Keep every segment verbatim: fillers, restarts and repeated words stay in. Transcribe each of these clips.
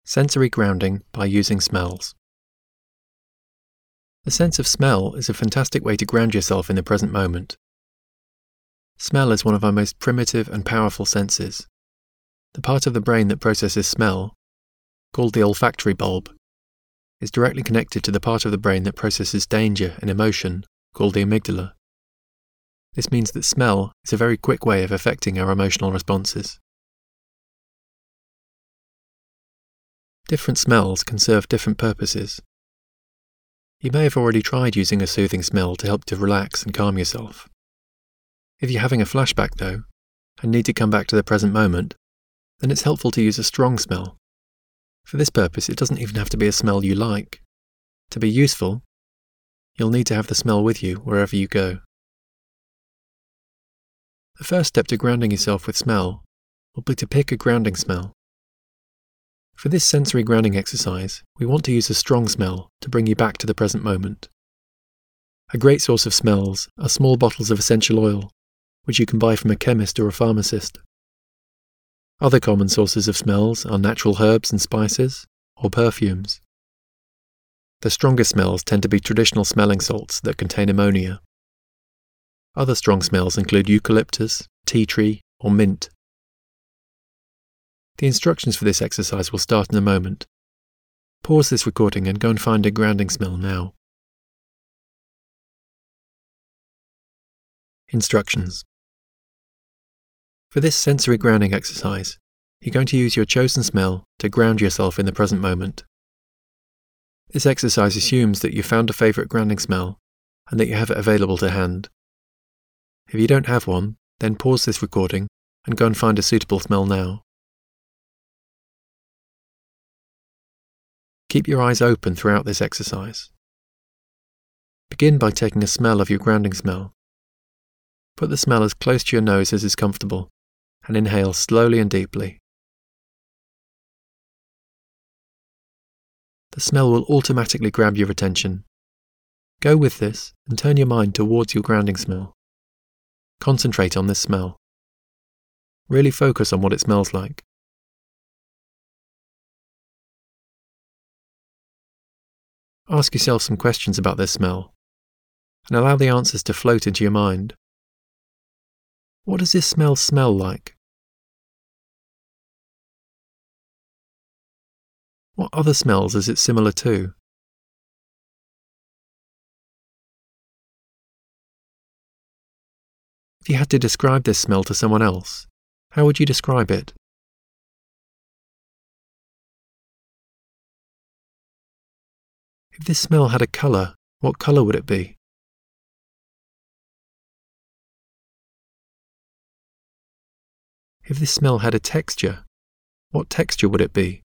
Sensory grounding by using smells. The sense of smell is a fantastic way to ground yourself in the present moment. Smell is one of our most primitive and powerful senses. The part of the brain that processes smell, called the olfactory bulb, is directly connected to the part of the brain that processes danger and emotion, called the amygdala. This means that smell is a very quick way of affecting our emotional responses. Different smells can serve different purposes. You may have already tried using a soothing smell to help to relax and calm yourself. If you're having a flashback though, and need to come back to the present moment, then it's helpful to use a strong smell. For this purpose, it doesn't even have to be a smell you like. To be useful, you'll need to have the smell with you wherever you go. The first step to grounding yourself with smell will be to pick a grounding smell. For this sensory grounding exercise, we want to use a strong smell to bring you back to the present moment. A great source of smells are small bottles of essential oil, which you can buy from a chemist or a pharmacist. Other common sources of smells are natural herbs and spices, or perfumes. The strongest smells tend to be traditional smelling salts that contain ammonia. Other strong smells include eucalyptus, tea tree, or mint. The instructions for this exercise will start in a moment. Pause this recording and go and find a grounding smell now. Instructions. For this sensory grounding exercise, you're going to use your chosen smell to ground yourself in the present moment. This exercise assumes that you've found a favourite grounding smell and that you have it available to hand. If you don't have one, then pause this recording and go and find a suitable smell now. Keep your eyes open throughout this exercise. Begin by taking a smell of your grounding smell. Put the smell as close to your nose as is comfortable, and inhale slowly and deeply. The smell will automatically grab your attention. Go with this and turn your mind towards your grounding smell. Concentrate on this smell. Really focus on what it smells like. Ask yourself some questions about this smell, and allow the answers to float into your mind. What does this smell smell like? What other smells is it similar to? If you had to describe this smell to someone else, how would you describe it? If this smell had a colour, what colour would it be? If this smell had a texture, what texture would it be?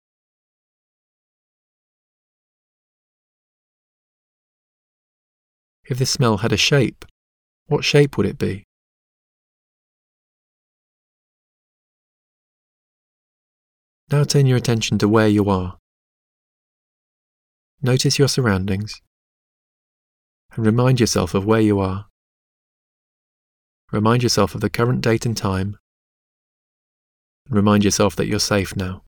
If this smell had a shape, what shape would it be? Now turn your attention to where you are. Notice your surroundings and remind yourself of where you are. Remind yourself of the current date and time, and remind yourself that you're safe now.